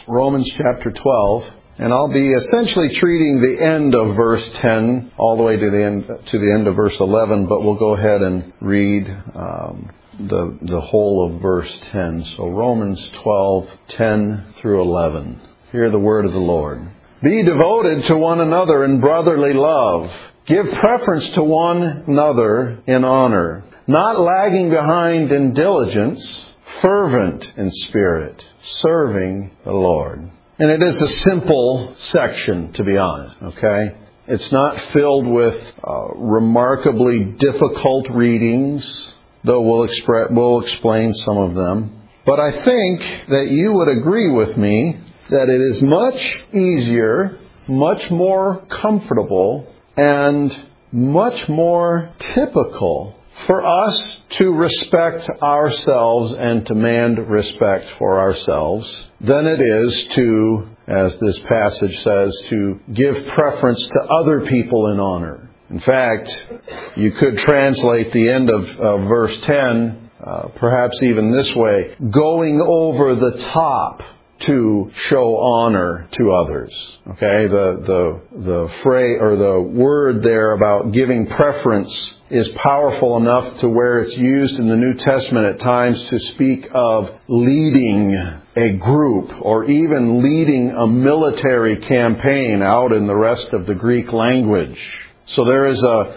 Romans chapter 12. And I'll be essentially treating the end of verse 10 all the way to the end of verse 11, but we'll go ahead and read the whole of verse 10. So Romans 12, 10 through 11. Hear the word of the Lord. Be devoted to one another in brotherly love. Give preference to one another in honor, not lagging behind in diligence, fervent in spirit, serving the Lord. And it is a simple section, to be honest, okay? It's not filled with remarkably difficult readings, though we'll explain some of them. But I think that you would agree with me that it is much easier, much more comfortable, and much more typical for us to respect ourselves and demand respect for ourselves than it is to, as this passage says, to give preference to other people in honor. In fact, you could translate the end of verse 10 perhaps even this way: going over the top to show honor to others. Okay, the phrase or the word there about giving preference is powerful enough to where it's used in the New Testament at times to speak of leading a group or even leading a military campaign out in the rest of the Greek language. So there's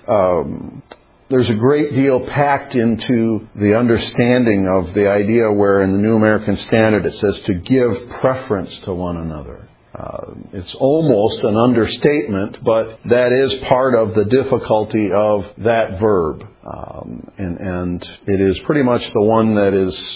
a great deal packed into the understanding of the idea where in the New American Standard it says to give preference to one another. It's almost an understatement, but that is part of the difficulty of that verb. And it is pretty much the one that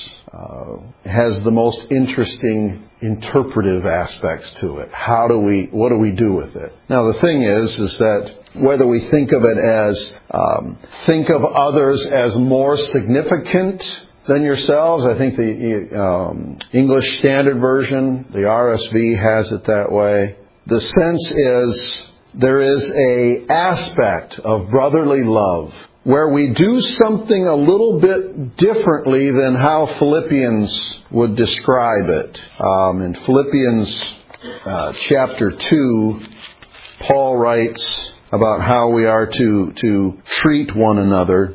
has the most interesting interpretive aspects to it. What do we do with it? Now the thing is that whether we think of it as, think of others as more significant than yourselves. I think the English Standard Version, the RSV, has it that way. The sense is there is a aspect of brotherly love where we do something a little bit differently than how Philippians would describe it. In Philippians chapter 2, Paul writes about how we are to treat one another.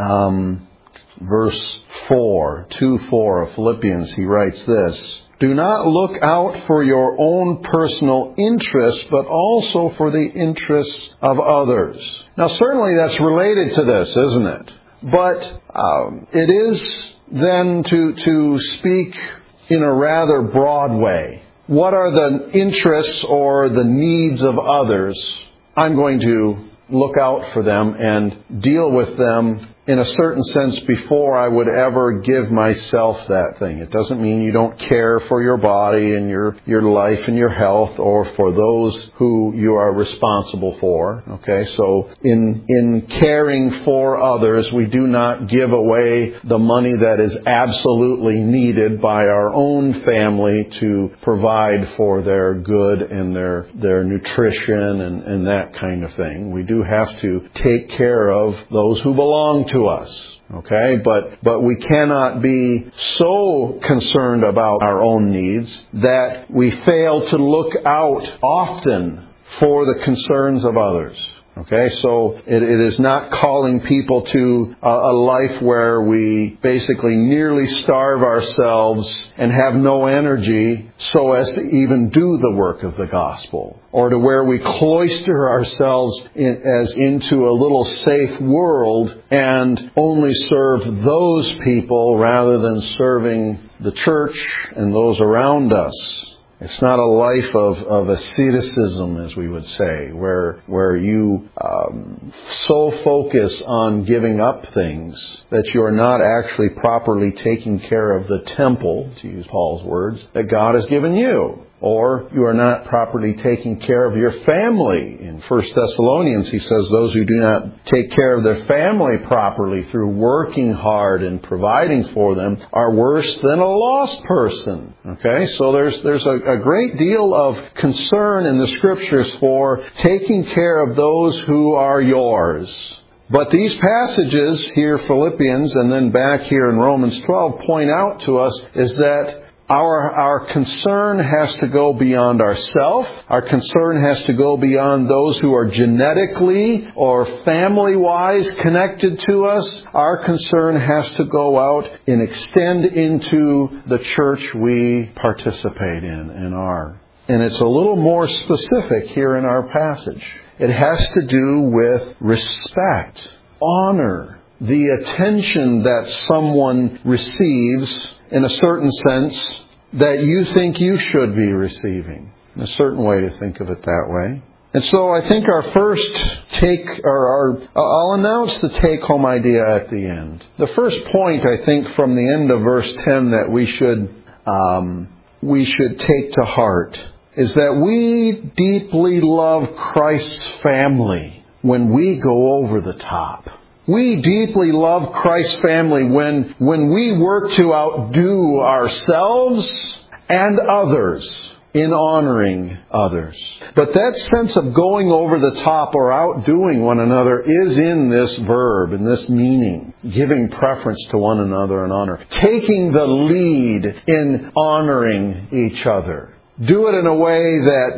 Verse 4, 2:4 of Philippians, he writes this: do not look out for your own personal interests, but also for the interests of others. Now, certainly that's related to this, isn't it? But it is then to speak in a rather broad way. What are the interests or the needs of others? I'm going to look out for them and deal with them in a certain sense before I would ever give myself that thing. It doesn't mean you don't care for your body and your life and your health or for those who you are responsible for. Okay, so in caring for others, we do not give away the money that is absolutely needed by our own family to provide for their good and their nutrition and that kind of thing. We do have to take care of those who belong to us. Okay, but we cannot be so concerned about our own needs that we fail to look out often for the concerns of others. Okay, so it is not calling people to a life where we basically nearly starve ourselves and have no energy so as to even do the work of the gospel, or to where we cloister ourselves into a little safe world and only serve those people rather than serving the church and those around us. It's not a life of asceticism, as we would say, where you so focus on giving up things that you are not actually properly taking care of the temple, to use Paul's words, that God has given you. Or you are not properly taking care of your family. In 1 Thessalonians, he says those who do not take care of their family properly through working hard and providing for them are worse than a lost person. Okay, so there's a great deal of concern in the Scriptures for taking care of those who are yours. But these passages here, Philippians, and then back here in Romans 12, point out to us is that Our concern has to go beyond ourselves. Our concern has to go beyond those who are genetically or family-wise connected to us. Our concern has to go out and extend into the church we participate in and are. And it's a little more specific here in our passage. It has to do with respect, honor, the attention that someone receives in a certain sense that you think you should be receiving. A certain way to think of it that way. And so I think our first I'll announce the take-home idea at the end. The first point, I think, from the end of verse 10 that we should take to heart is that we deeply love Christ's family when we go over the top. We deeply love Christ's family when we work to outdo ourselves and others in honoring others. But that sense of going over the top or outdoing one another is in this verb, in this meaning, giving preference to one another in honor, taking the lead in honoring each other. Do it in a way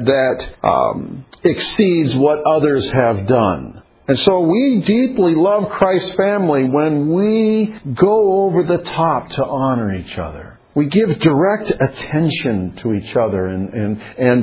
that exceeds what others have done. And so we deeply love Christ's family when we go over the top to honor each other. We give direct attention to each other and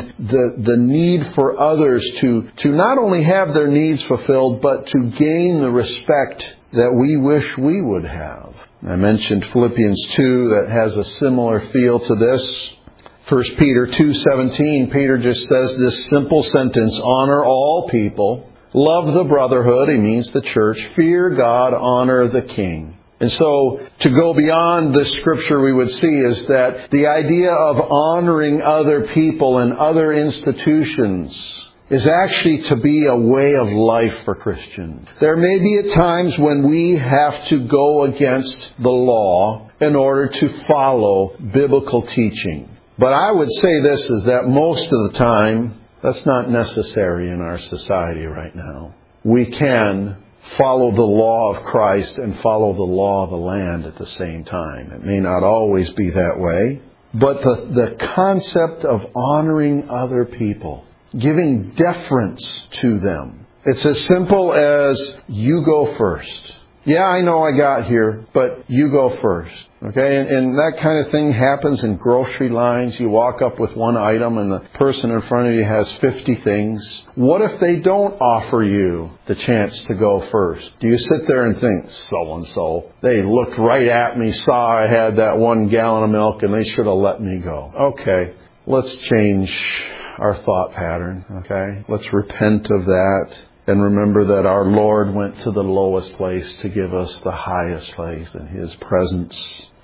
the need for others to not only have their needs fulfilled, but to gain the respect that we wish we would have. I mentioned Philippians 2 that has a similar feel to this. 1 Peter 2:17, Peter just says this simple sentence, honor all people. Love the brotherhood, he means the church. Fear God, honor the king. And so, to go beyond this scripture, we would see is that the idea of honoring other people and other institutions is actually to be a way of life for Christians. There may be at times when we have to go against the law in order to follow biblical teaching. But I would say this is that most of the time, that's not necessary in our society right now. We can follow the law of Christ and follow the law of the land at the same time. It may not always be that way, but the concept of honoring other people, giving deference to them, it's as simple as you go first. Yeah, I know I got here, but you go first. Okay, and that kind of thing happens in grocery lines. You walk up with one item and the person in front of you has 50 things. What if they don't offer you the chance to go first? Do you sit there and think, so-and-so, they looked right at me, saw I had that 1 gallon of milk, and they should have let me go? Okay, let's change our thought pattern, okay? Let's repent of that. And remember that our Lord went to the lowest place to give us the highest place in His presence.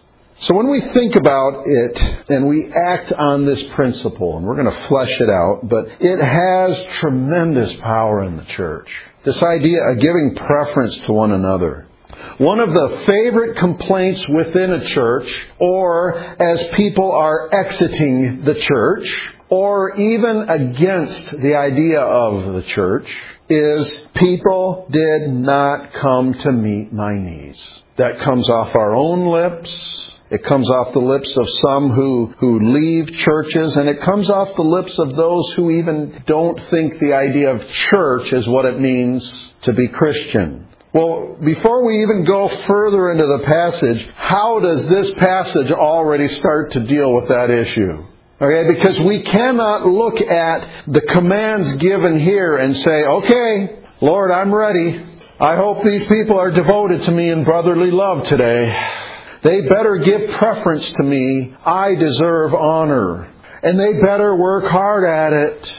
So when we think about it and we act on this principle, and we're going to flesh it out, but it has tremendous power in the church. This idea of giving preference to one another. One of the favorite complaints within a church, or as people are exiting the church, or even against the idea of the church, is people did not come to meet my needs. That comes off our own lips. It comes off the lips of some who leave churches, and it comes off the lips of those who even don't think the idea of church is what it means to be Christian. Well, before we even go further into the passage, how does this passage already start to deal with that issue? Okay, because we cannot look at the commands given here and say, okay, Lord, I'm ready. I hope these people are devoted to me in brotherly love today. They better give preference to me. I deserve honor. And they better work hard at it.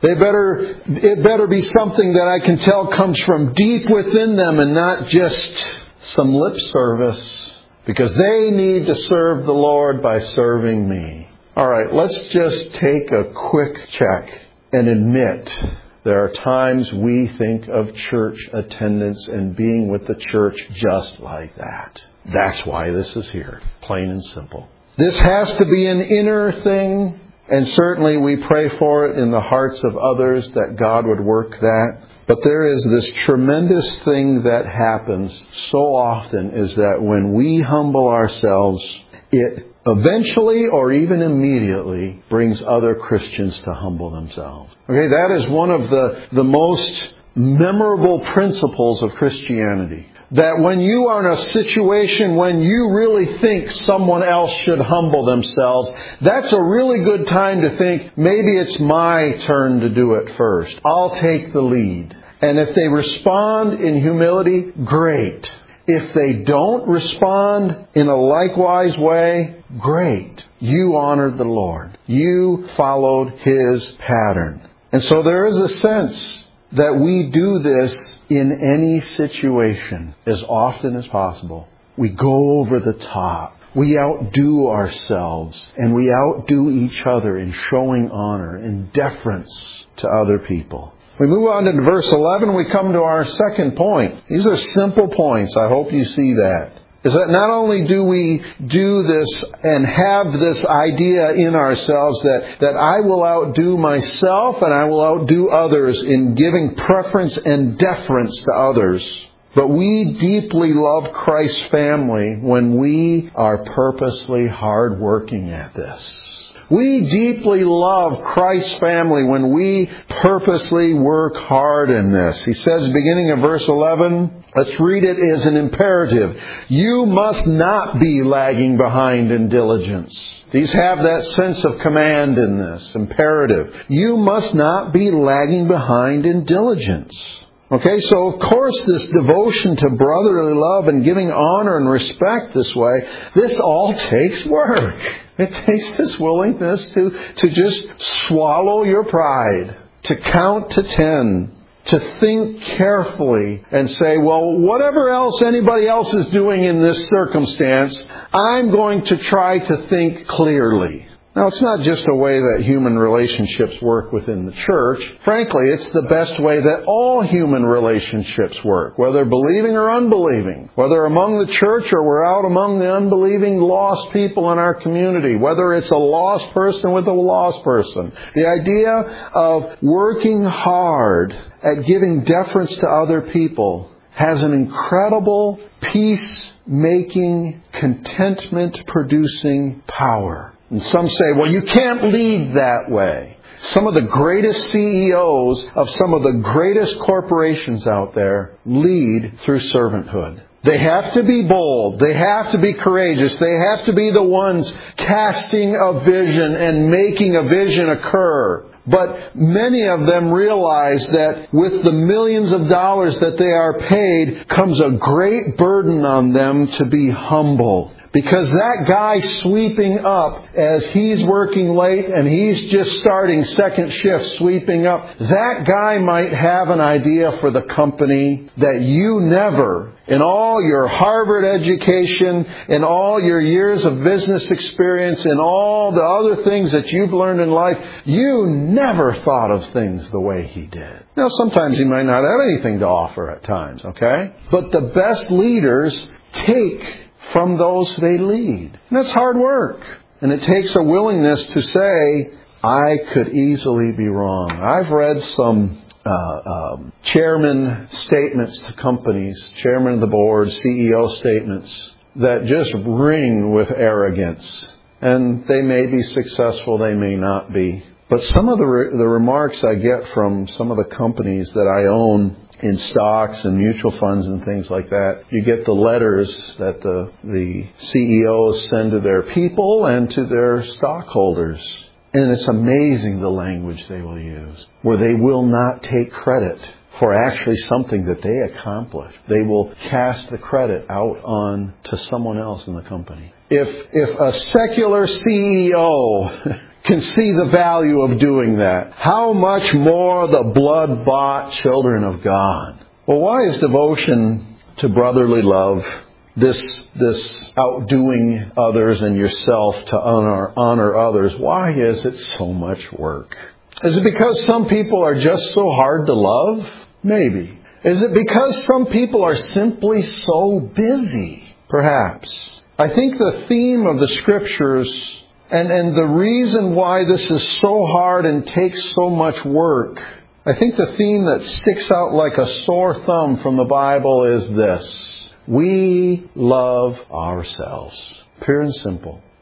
It better be something that I can tell comes from deep within them and not just some lip service. Because they need to serve the Lord by serving me. All right, let's just take a quick check and admit there are times we think of church attendance and being with the church just like that. That's why this is here, plain and simple. This has to be an inner thing, and certainly we pray for it in the hearts of others that God would work that. But there is this tremendous thing that happens so often is that when we humble ourselves, it eventually or even immediately brings other Christians to humble themselves. Okay, that is one of the most memorable principles of Christianity. That when you are in a situation when you really think someone else should humble themselves, that's a really good time to think, maybe it's my turn to do it first. I'll take the lead. And if they respond in humility, great. If they don't respond in a likewise way, great. You honored the Lord. You followed His pattern. And so there is a sense that we do this in any situation as often as possible. We go over the top. We outdo ourselves and we outdo each other in showing honor and deference to other people. We move on to verse 11. We come to our second point. These are simple points. I hope you see that. Is that not only do we do this and have this idea in ourselves that I will outdo myself and I will outdo others in giving preference and deference to others, but we deeply love Christ's family when we are purposely hard-working at this. We deeply love Christ's family when we purposely work hard in this. He says, beginning of verse 11, let's read it as an imperative. You must not be lagging behind in diligence. These have that sense of command in this, imperative. You must not be lagging behind in diligence. Okay, so of course this devotion to brotherly love and giving honor and respect this way, this all takes work. It takes this willingness to just swallow your pride, to count to 10, to think carefully and say, well, whatever else anybody else is doing in this circumstance, I'm going to try to think clearly. Now, it's not just a way that human relationships work within the church. Frankly, it's the best way that all human relationships work, whether believing or unbelieving, whether among the church or we're out among the unbelieving lost people in our community, whether it's a lost person with a lost person. The idea of working hard at giving deference to other people has an incredible peace-making, contentment-producing power. And some say, well, you can't lead that way. Some of the greatest CEOs of some of the greatest corporations out there lead through servanthood. They have to be bold. They have to be courageous. They have to be the ones casting a vision and making a vision occur. But many of them realize that with the millions of dollars that they are paid comes a great burden on them to be humble. Because that guy sweeping up as he's working late and he's just starting second shift sweeping up, that guy might have an idea for the company that you never, in all your Harvard education, in all your years of business experience, in all the other things that you've learned in life, you never thought of things the way he did. Now, sometimes he might not have anything to offer at times, okay? But the best leaders take from those they lead. And that's hard work. And it takes a willingness to say, I could easily be wrong. I've read some chairman statements to companies, chairman of the board, CEO statements that just ring with arrogance. And they may be successful, they may not be. But some of the remarks I get from some of the companies that I own in stocks and mutual funds and things like that, you get the letters that the CEOs send to their people and to their stockholders. And it's amazing the language they will use, where they will not take credit for actually something that they accomplished. They will cast the credit out on to someone else in the company. If a secular CEO can see the value of doing that, how much more the blood-bought children of God? Well, why is devotion to brotherly love, this outdoing others and yourself to honor others, why is it so much work? Is it because some people are just so hard to love? Maybe. Is it because some people are simply so busy? Perhaps. I think the theme of the Scriptures and the reason why this is so hard and takes so much work, I think the theme that sticks out like a sore thumb from the Bible is this: we love ourselves. Pure and simple.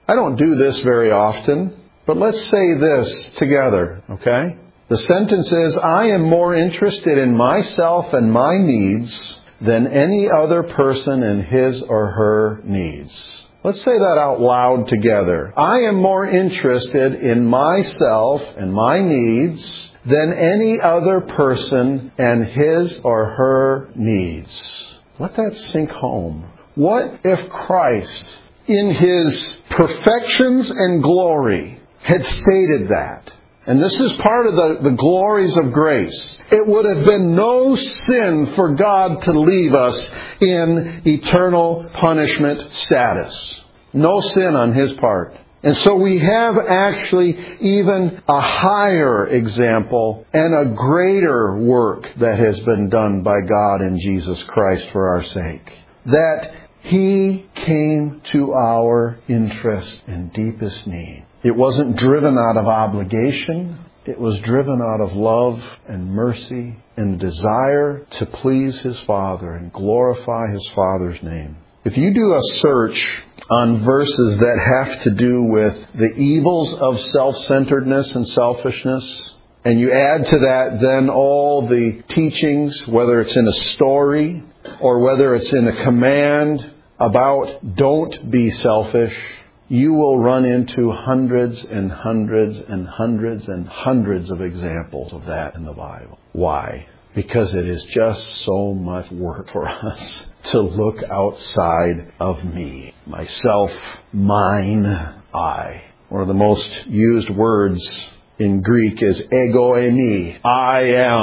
I don't do this very often, but let's say this together, okay? The sentence is, I am more interested in myself and my needs than any other person in his or her needs. Let's say that out loud together. I am more interested in myself and my needs than any other person and his or her needs. Let that sink home. What if Christ, in His perfections and glory, had stated that? And this is part of the glories of grace. It would have been no sin for God to leave us in eternal punishment status. No sin on His part. And so we have actually even a higher example and a greater work that has been done by God in Jesus Christ for our sake. That He came to our interest and deepest need. It wasn't driven out of obligation. It was driven out of love and mercy and desire to please His Father and glorify His Father's name. If you do a search on verses that have to do with the evils of self-centeredness and selfishness, and you add to that then all the teachings, whether it's in a story or whether it's in a command about don't be selfish, you will run into hundreds and hundreds and hundreds and hundreds of examples of that in the Bible. Why? Because it is just so much work for us to look outside of me, myself, mine, I. One of the most used words in Greek is ego eimi. I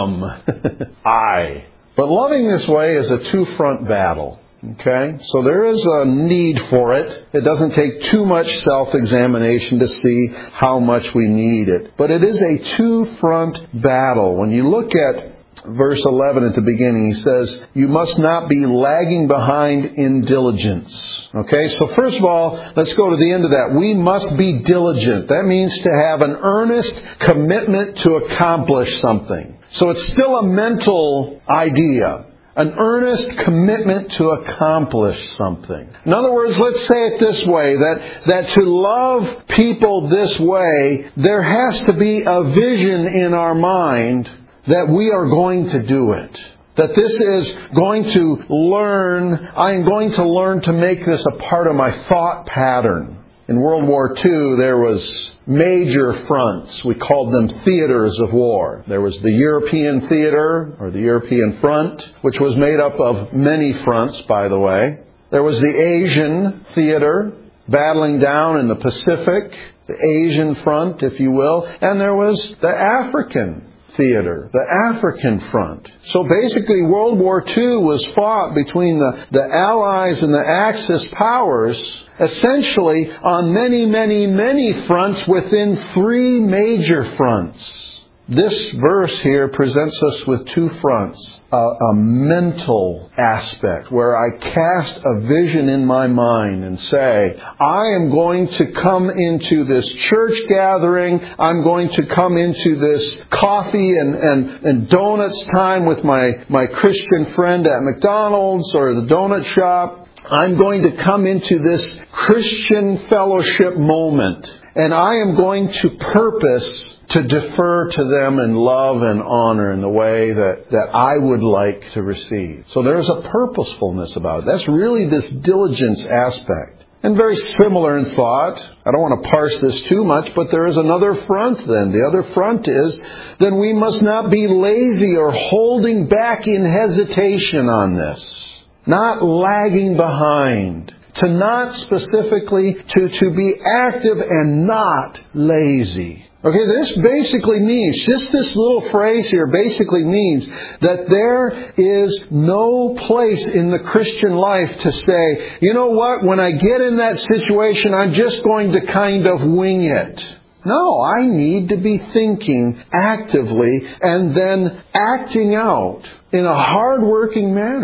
am. I. But loving this way is a two-front battle. Okay? So there is a need for it. It doesn't take too much self-examination to see how much we need it. But it is a two-front battle. When you look at verse 11 at the beginning, he says, you must not be lagging behind in diligence. Okay, so first of all, let's go to the end of that. We must be diligent. That means to have an earnest commitment to accomplish something. So it's still a mental idea. An earnest commitment to accomplish something. In other words, let's say it this way, that to love people this way, there has to be a vision in our mind that we are going to do it. That this is going to I am going to learn to make this a part of my thought pattern. In World War II, there was major fronts. We called them theaters of war. There was the European theater, or the European front, which was made up of many fronts, by the way. There was the Asian theater, battling down in the Pacific, the Asian front, if you will. And there was the African theater, the African front. So basically World War II was fought between the Allies and the Axis powers, essentially on many, many, many fronts within three major fronts. This verse here presents us with two fronts. A mental aspect where I cast a vision in my mind and say, I am going to come into this church gathering. I'm going to come into this coffee and donuts time with my Christian friend at McDonald's or the donut shop. I'm going to come into this Christian fellowship moment. And I am going to purpose to defer to them in love and honor in the way that I would like to receive. So there's a purposefulness about it. That's really this diligence aspect. And very similar in thought. I don't want to parse this too much, but there is another front then. The other front is, then we must not be lazy or holding back in hesitation on this. Not lagging behind. To not specifically, to be active and not lazy. Okay, this basically means, just this little phrase here basically means that there is no place in the Christian life to say, you know what, when I get in that situation, I'm just going to kind of wing it. No, I need to be thinking actively and then acting out in a hard-working manner.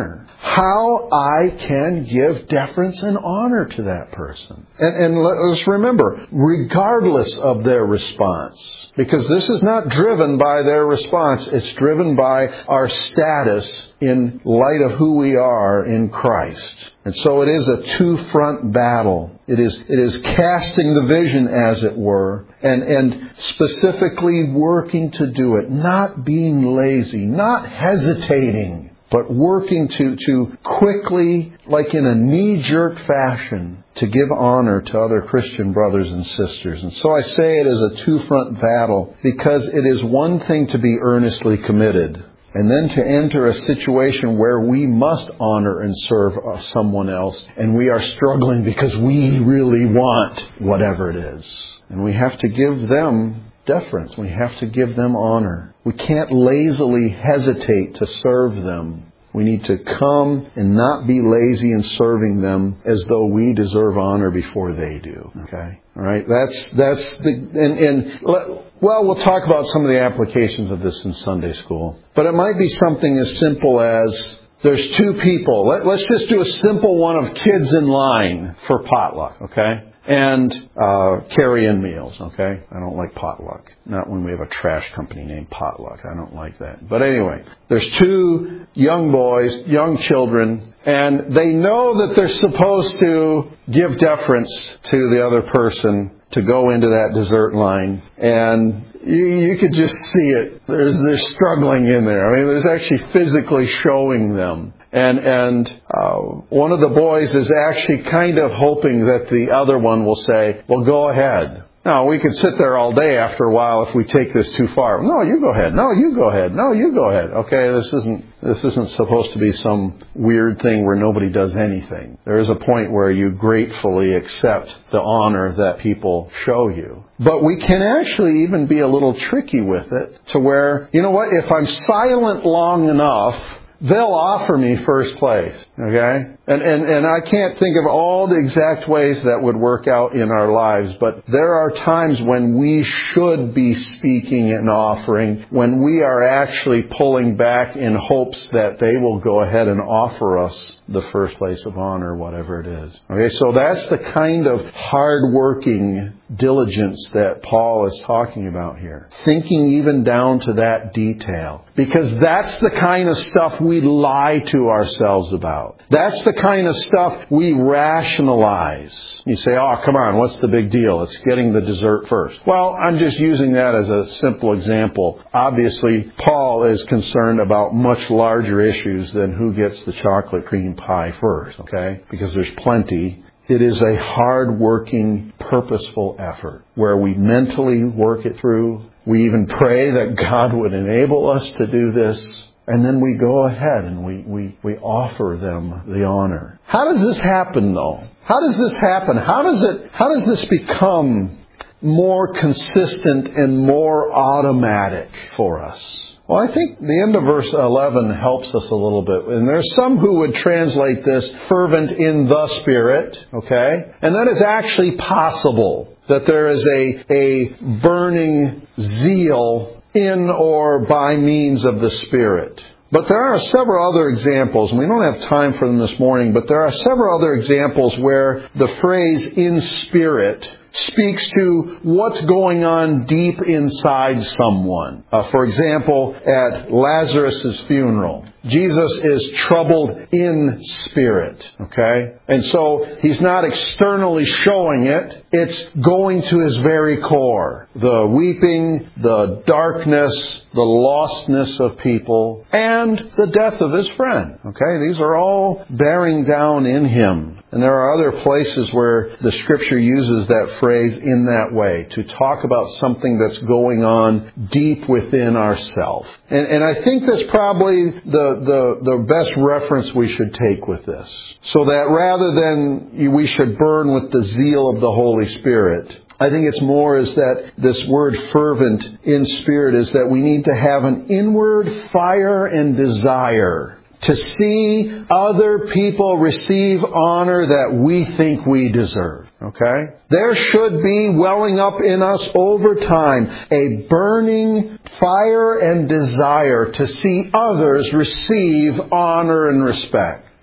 how I can give deference and honor to that person. And let's remember, regardless of their response, because this is not driven by their response, it's driven by our status in light of who we are in Christ. And so it is a two-front battle. It is casting the vision, as it were, and specifically working to do it, not being lazy, not hesitating, but working to quickly, like in a knee-jerk fashion, to give honor to other Christian brothers and sisters. And so I say it is a two-front battle, because it is one thing to be earnestly committed, and then to enter a situation where we must honor and serve someone else, and we are struggling because we really want whatever it is. And we have to give them deference. We have to give them honor. We can't lazily hesitate to serve them. We need to come and not be lazy in serving them as though we deserve honor before they do. Okay? All right? Well, we'll talk about some of the applications of this in Sunday school. But it might be something as simple as there's two people. Let's just do a simple one of kids in line for potluck, okay? And carry-in meals, okay? I don't like potluck. Not when we have a trash company named Potluck. I don't like that. But anyway, there's two young boys, young children, and they know that they're supposed to give deference to the other person to go into that dessert line. And you could just see it. They're struggling in there. I mean, there's actually physically showing them. And one of the boys is actually kind of hoping that the other one will say, well, go ahead. Now, we could sit there all day after a while if we take this too far. No, you go ahead. No, you go ahead. No, you go ahead. Okay, this isn't supposed to be some weird thing where nobody does anything. There is a point where you gratefully accept the honor that people show you. But we can actually even be a little tricky with it to where, you know what, if I'm silent long enough, they'll offer me first place, okay? And I can't think of all the exact ways that would work out in our lives, but there are times when we should be speaking and offering, when we are actually pulling back in hopes that they will go ahead and offer us the first place of honor, whatever it is. Okay, so that's the kind of hard-working diligence that Paul is talking about here. Thinking even down to that detail. Because that's the kind of stuff we lie to ourselves about. That's the kind of stuff we rationalize. You say, oh, come on, what's the big deal? It's getting the dessert first. Well, I'm just using that as a simple example. Obviously, Paul is concerned about much larger issues than who gets the chocolate cream pie first, okay? Because there's plenty. It is a hard-working, purposeful effort where we mentally work it through. We even pray that God would enable us to do this. And then we go ahead and we offer them the honor. How does this happen, though? How does this happen? How does this become more consistent and more automatic for us? Well, I think the end of verse 11 helps us a little bit. And there's some who would translate this fervent in the Spirit, okay? And that is actually possible, that there is a burning zeal in or by means of the Spirit. But there are several other examples, and we don't have time for them this morning, but there are several other examples where the phrase in spirit speaks to what's going on deep inside someone. For example, at Lazarus' funeral, Jesus is troubled in spirit, okay? And so he's not externally showing it. It's going to his very core. The weeping, the darkness, the lostness of people, and the death of his friend, okay? These are all bearing down in him. And there are other places where the Scripture uses that phrase in that way, to talk about something that's going on deep within ourselves. And I think that's probably the best reference we should take with this. So that rather than we should burn with the zeal of the Holy Spirit, I think it's more is that this word fervent in spirit is that we need to have an inward fire and desire to see other people receive honor that we think we deserve. Okay? There should be welling up in us over time a burning fire and desire to see others receive honor and respect.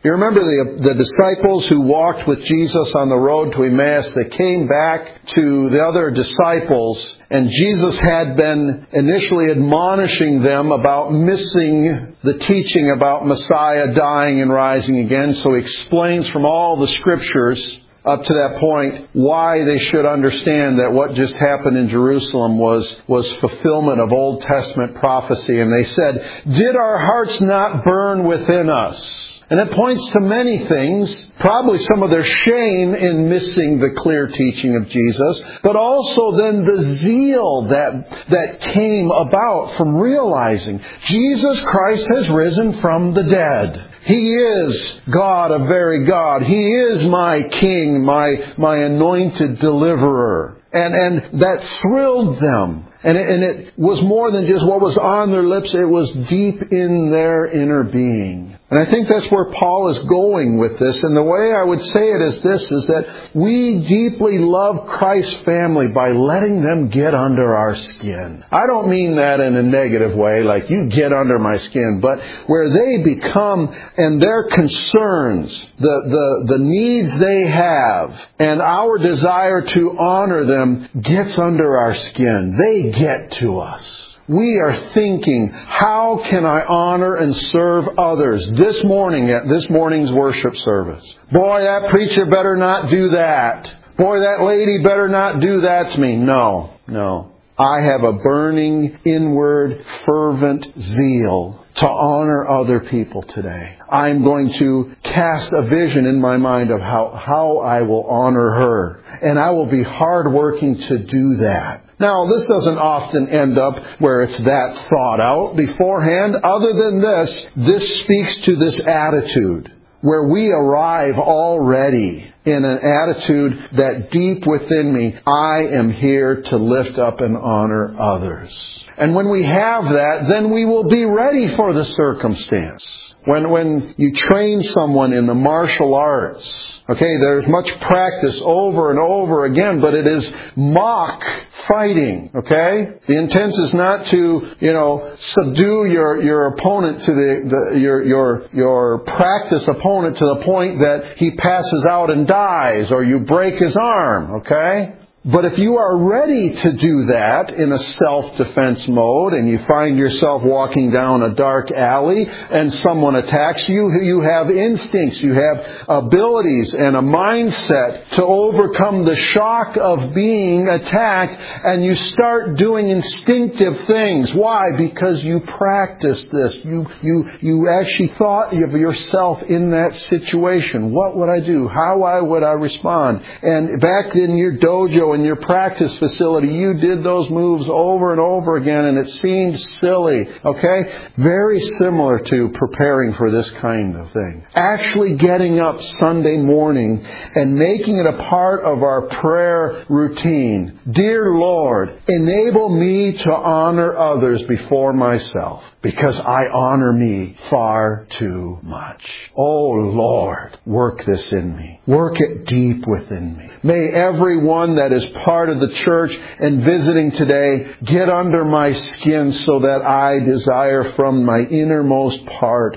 You remember the disciples who walked with Jesus on the road to Emmaus? They came back to the other disciples, and Jesus had been initially admonishing them about missing the teaching about Messiah dying and rising again. So he explains from all the Scriptures up to that point why they should understand that what just happened in Jerusalem was fulfillment of Old Testament prophecy. And they said, "Did our hearts not burn within us?" And it points to many things, probably some of their shame in missing the clear teaching of Jesus, but also then the zeal that came about from realizing Jesus Christ has risen from the dead. He is God, a very God. He is my King, my anointed deliverer. And that thrilled them. And it was more than just what was on their lips. It was deep in their inner being. And I think that's where Paul is going with this. And the way I would say it is this, is that we deeply love Christ's family by letting them get under our skin. I don't mean that in a negative way, like you get under my skin, but where they become, and their concerns, the needs they have, and our desire to honor them gets under our skin. They get to us. We are thinking, how can I honor and serve others? This morning at this morning's worship service. Boy, that preacher better not do that. Boy, that lady better not do that to me. No. I have a burning, inward, fervent zeal to honor other people today. I'm going to cast a vision in my mind of how I will honor her. And I will be hardworking to do that. Now, this doesn't often end up where it's that thought out beforehand. Other than this speaks to this attitude where we arrive already in an attitude that deep within me, I am here to lift up and honor others. And when we have that, then we will be ready for the circumstance. When you train someone in the martial arts, okay, there's much practice over and over again, but it is mock fighting, okay? The intent is not to, subdue your opponent to your practice opponent to the point that he passes out and dies or you break his arm, okay? But if you are ready to do that in a self-defense mode and you find yourself walking down a dark alley and someone attacks you, you have instincts, you have abilities and a mindset to overcome the shock of being attacked, and you start doing instinctive things. Why? Because you practiced this. You actually thought of yourself in that situation. What would I do? How would I respond? And back in your dojo, in your practice facility, you did those moves over and over again, and it seemed silly. Okay? Very similar to preparing for this kind of thing. Actually getting up Sunday morning and making it a part of our prayer routine. Dear Lord, enable me to honor others before myself, because I honor me far too much. Oh Lord, work this in me. Work it deep within me. May everyone that is part of the church and visiting today get under my skin so that I desire from my innermost part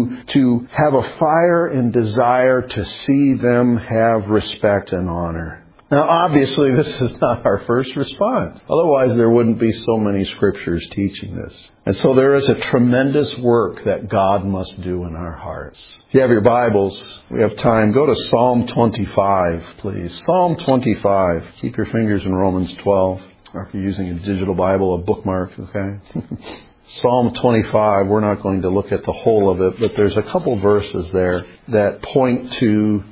to have a fire and desire to see them have respect and honor. Now, obviously, this is not our first response. Otherwise, there wouldn't be so many scriptures teaching this. And so there is a tremendous work that God must do in our hearts. If you have your Bibles, we have time. Go to Psalm 25, please. Psalm 25. Keep your fingers in Romans 12. Or if you're using a digital Bible, a bookmark, okay? Psalm 25, we're not going to look at the whole of it, but there's a couple verses there that point to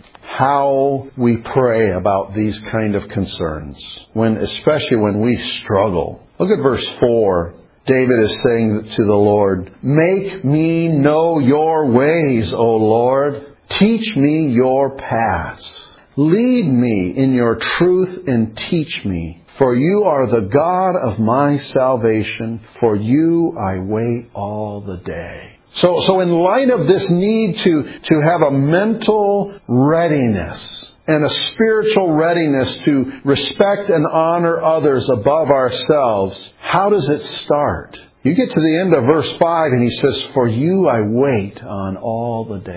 how we pray about these kind of concerns, especially when we struggle. Look at verse 4. David is saying to the Lord, "Make me know your ways, O Lord. Teach me your paths. Lead me in your truth and teach me. For you are the God of my salvation. For you I wait all the day." So in light of this need to have a mental readiness and a spiritual readiness to respect and honor others above ourselves, how does it start? You get to the end of verse 5 and he says, "For you I wait on all the day."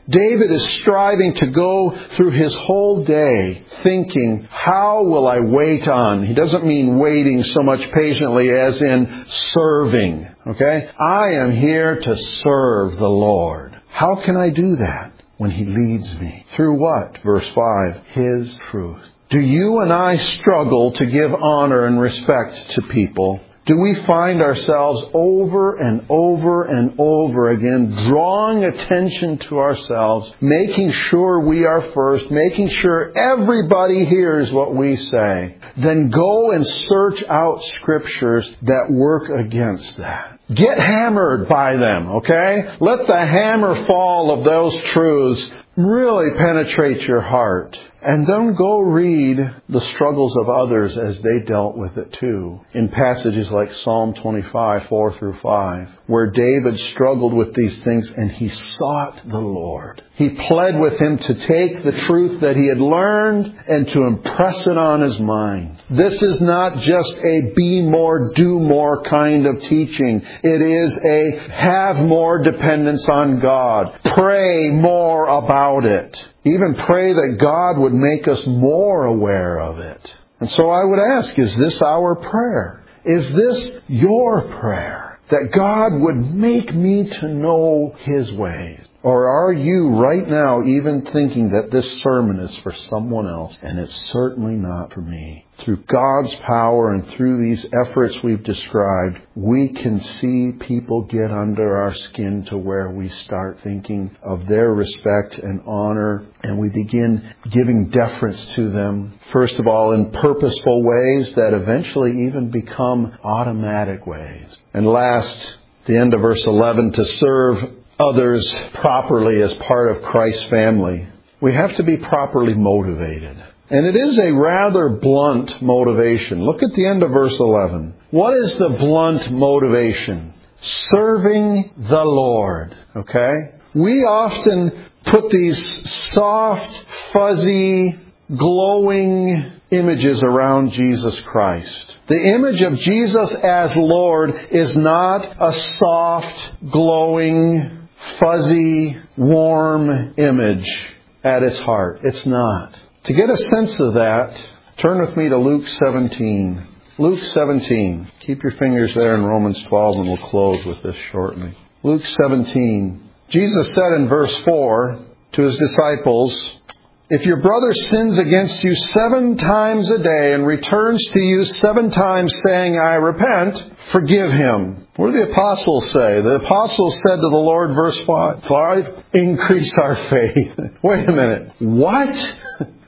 David is striving to go through his whole day thinking, how will I wait on? He doesn't mean waiting so much patiently as in serving. Okay? I am here to serve the Lord. How can I do that? When He leads me. Through what? Verse 5. His truth. Do you and I struggle to give honor and respect to people? Do we find ourselves over and over and over again drawing attention to ourselves, making sure we are first, making sure everybody hears what we say? Then go and search out scriptures that work against that. Get hammered by them, okay? Let the hammer fall of those truths really penetrate your heart. And then go read the struggles of others as they dealt with it too. In passages like Psalm 25, 4 through 5, where David struggled with these things and he sought the Lord. He pled with Him to take the truth that he had learned and to impress it on his mind. This is not just a be more, do more kind of teaching. It is a have more dependence on God. Pray more about it. Even pray that God would make us more aware of it. And so I would ask, is this our prayer? Is this your prayer? That God would make me to know His ways? Or are you right now even thinking that this sermon is for someone else and it's certainly not for me? Through God's power and through these efforts we've described, we can see people get under our skin to where we start thinking of their respect and honor, and we begin giving deference to them, first of all in purposeful ways that eventually even become automatic ways. And last, the end of verse 11, to serve others properly as part of Christ's family, we have to be properly motivated. And it is a rather blunt motivation. Look at the end of verse 11. What is the blunt motivation? Serving the Lord. Okay? We often put these soft, fuzzy, glowing images around Jesus Christ. The image of Jesus as Lord is not a soft, glowing, fuzzy, warm image at its heart. It's not. To get a sense of that, turn with me to Luke 17. Luke 17. Keep your fingers there in Romans 12 and we'll close with this shortly. Luke 17. Jesus said in verse 4 to His disciples, if your brother sins against you 7 times a day and returns to you 7 times saying, I repent, forgive him. What do the apostles say? The apostles said to the Lord, verse 5, increase our faith. Wait a minute. What?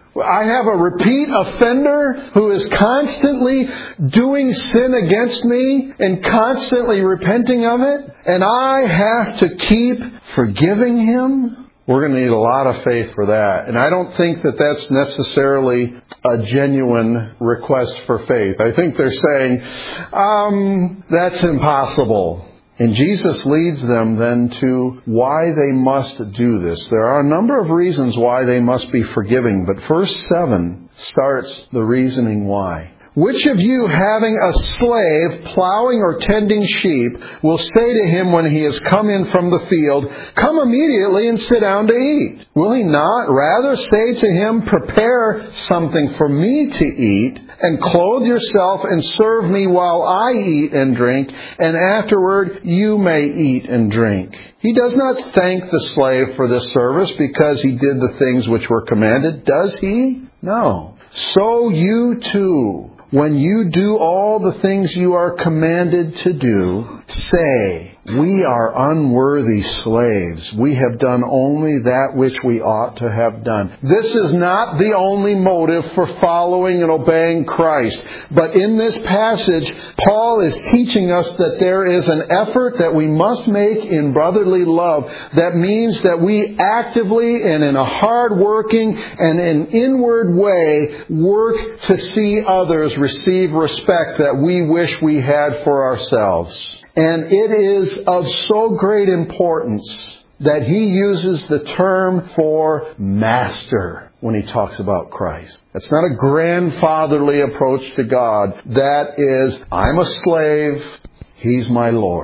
I have a repeat offender who is constantly doing sin against me and constantly repenting of it, and I have to keep forgiving him? We're going to need a lot of faith for that. And I don't think that that's necessarily a genuine request for faith. I think they're saying, that's impossible. And Jesus leads them then to why they must do this. There are a number of reasons why they must be forgiving, but verse 7 starts the reasoning why. Which of you, having a slave plowing or tending sheep, will say to him when he has come in from the field, come immediately and sit down to eat? Will he not rather say to him, prepare something for me to eat, and clothe yourself and serve me while I eat and drink, and afterward you may eat and drink? He does not thank the slave for this service because he did the things which were commanded, does he? No. So you too, when you do all the things you are commanded to do, say, we are unworthy slaves. We have done only that which we ought to have done. This is not the only motive for following and obeying Christ. But in this passage, Paul is teaching us that there is an effort that we must make in brotherly love. That means that we actively and in a hard-working and an inward way work to see others receive respect that we wish we had for ourselves. And it is of so great importance that he uses the term for master when he talks about Christ. That's not a grandfatherly approach to God. That is, I'm a slave, he's my Lord.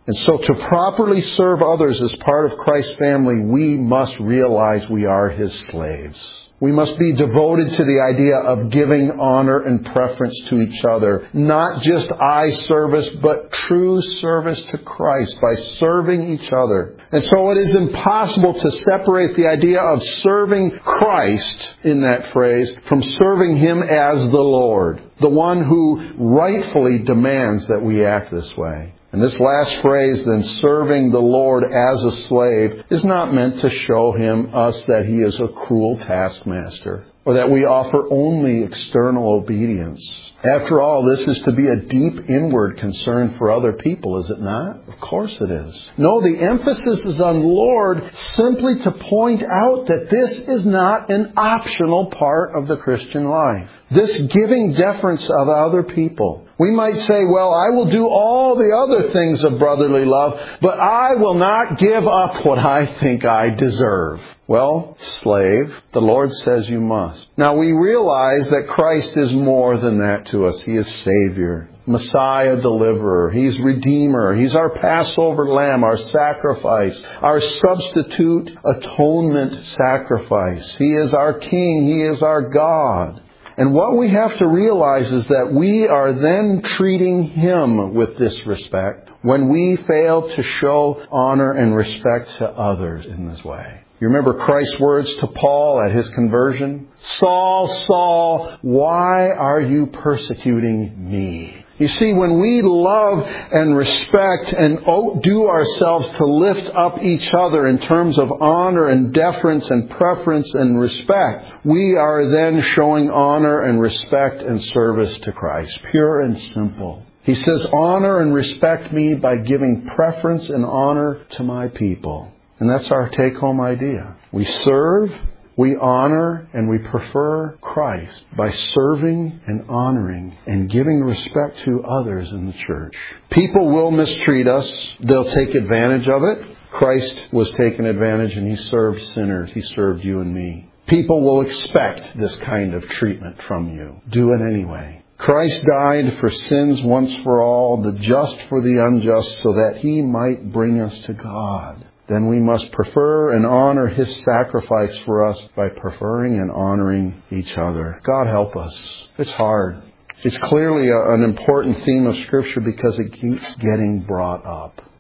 And so to properly serve others as part of Christ's family, we must realize we are His slaves. We must be devoted to the idea of giving honor and preference to each other. Not just eye service, but true service to Christ by serving each other. And so it is impossible to separate the idea of serving Christ in that phrase from serving Him as the Lord, the one who rightfully demands that we act this way. And this last phrase, then, serving the Lord as a slave, is not meant to show us that He is a cruel taskmaster, or that we offer only external obedience. After all, this is to be a deep inward concern for other people, is it not? Of course it is. No, the emphasis is on Lord simply to point out that this is not an optional part of the Christian life. This giving deference of other people. We might say, well, I will do all the other things of brotherly love, but I will not give up what I think I deserve. Well, slave, the Lord says you must. Now we realize that Christ is more than that to us. He is Savior, Messiah, Deliverer. He's Redeemer. He's our Passover Lamb, our sacrifice, our substitute atonement sacrifice. He is our King. He is our God. And what we have to realize is that we are then treating Him with disrespect when we fail to show honor and respect to others in this way. You remember Christ's words to Paul at his conversion? Saul, Saul, why are you persecuting me? You see, when we love and respect and do ourselves to lift up each other in terms of honor and deference and preference and respect, we are then showing honor and respect and service to Christ, pure and simple. He says, honor and respect me by giving preference and honor to my people. And that's our take-home idea. We serve, we honor, and we prefer Christ by serving and honoring and giving respect to others in the church. People will mistreat us. They'll take advantage of it. Christ was taken advantage and He served sinners. He served you and me. People will expect this kind of treatment from you. Do it anyway. Christ died for sins once for all, the just for the unjust, so that He might bring us to God. Then we must prefer and honor His sacrifice for us by preferring and honoring each other. God help us. It's hard. It's clearly an important theme of Scripture because it keeps getting brought up.